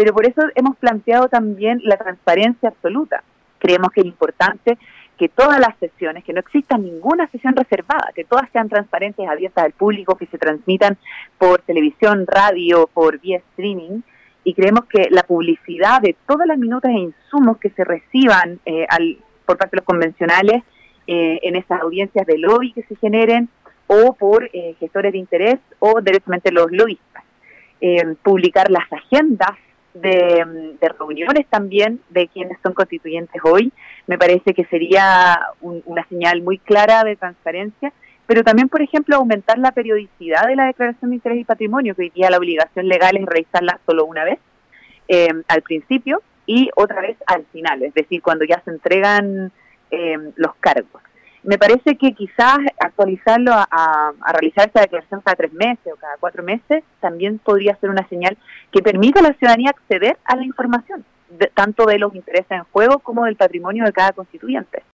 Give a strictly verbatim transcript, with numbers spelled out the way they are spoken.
pero por eso hemos planteado también la transparencia absoluta. Creemos que es importante que todas las sesiones, que no exista ninguna sesión reservada, que todas sean transparentes, abiertas al público, que se transmitan por televisión, radio, por vía streaming, y creemos que la publicidad de todas las minutas e insumos que se reciban eh, al, por parte de los convencionales eh, en esas audiencias de lobby que se generen, o por eh, gestores de interés, o directamente los lobistas. Eh, publicar las agendas de, de reuniones también de quienes son constituyentes hoy, me parece que sería un, una señal muy clara de transparencia, pero también, por ejemplo, aumentar la periodicidad de la declaración de interés y patrimonio, que hoy día la obligación legal es revisarla solo una vez, eh, al principio, y otra vez al final, es decir, cuando ya se entregan eh, los cargos. Me parece que quizás actualizarlo a, a, a realizar esta declaración cada tres meses o cada cuatro meses también podría ser una señal que permita a la ciudadanía acceder a la información, de, tanto de los intereses en juego como del patrimonio de cada constituyente.